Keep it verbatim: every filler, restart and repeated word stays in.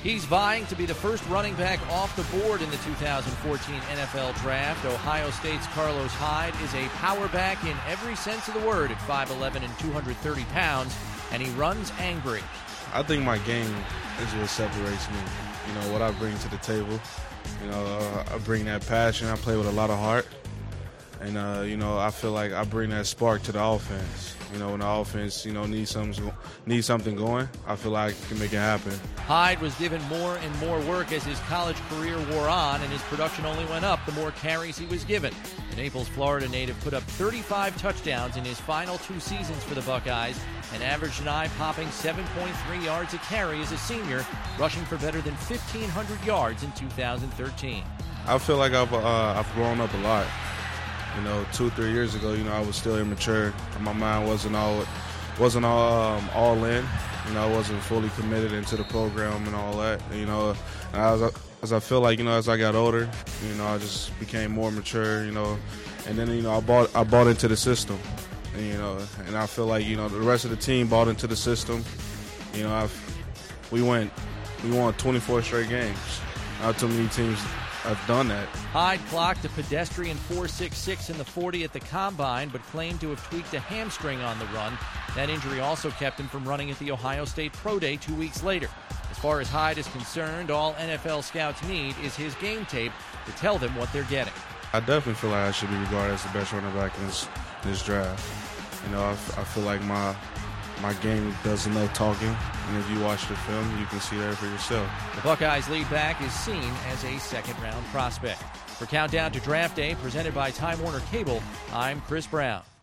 He's vying to be the first running back off the board in the two thousand fourteen N F L Draft. Ohio State's Carlos Hyde is a power back in every sense of the word at five eleven and two hundred thirty pounds, and he runs angry. I think my game is what separates me. You know, what I bring to the table. You know, uh, I bring that passion. I play with a lot of heart. And, uh, you know, I feel like I bring that spark to the offense. You know, when the offense, you know, needs something, needs something going, I feel like I can make it happen. Hyde was given more and more work as his college career wore on, and his production only went up the more carries he was given. The Naples, Florida native put up thirty-five touchdowns in his final two seasons for the Buckeyes and averaged an eye-popping seven point three yards a carry as a senior, rushing for better than fifteen hundred yards in two thousand thirteen. I feel like I've, uh, I've grown up a lot. You know, two, three years ago, you know, I was still immature. My mind wasn't all, wasn't all, um, all in. You know, I wasn't fully committed into the program and all that. You know, as I, as I feel like, you know, as I got older, you know, I just became more mature. You know, and then you know, I bought, I bought into the system. And, you know, and I feel like, you know, the rest of the team bought into the system. You know, I've, we went, we won twenty-four straight games. Not too many teams have done that. Hyde clocked a pedestrian four six six in the forty at the Combine, but claimed to have tweaked a hamstring on the run. That injury also kept him from running at the Ohio State Pro Day two weeks later. As far as Hyde is concerned, all N F L scouts need is his game tape to tell them what they're getting. I definitely feel like I should be regarded as the best running back in this, in this draft. You know, I, f- I feel like my my game does enough talking, and if you watch the film, you can see that for yourself. The Buckeyes lead back is seen as a second-round prospect. For Countdown to Draft Day, presented by Time Warner Cable, I'm Chris Brown.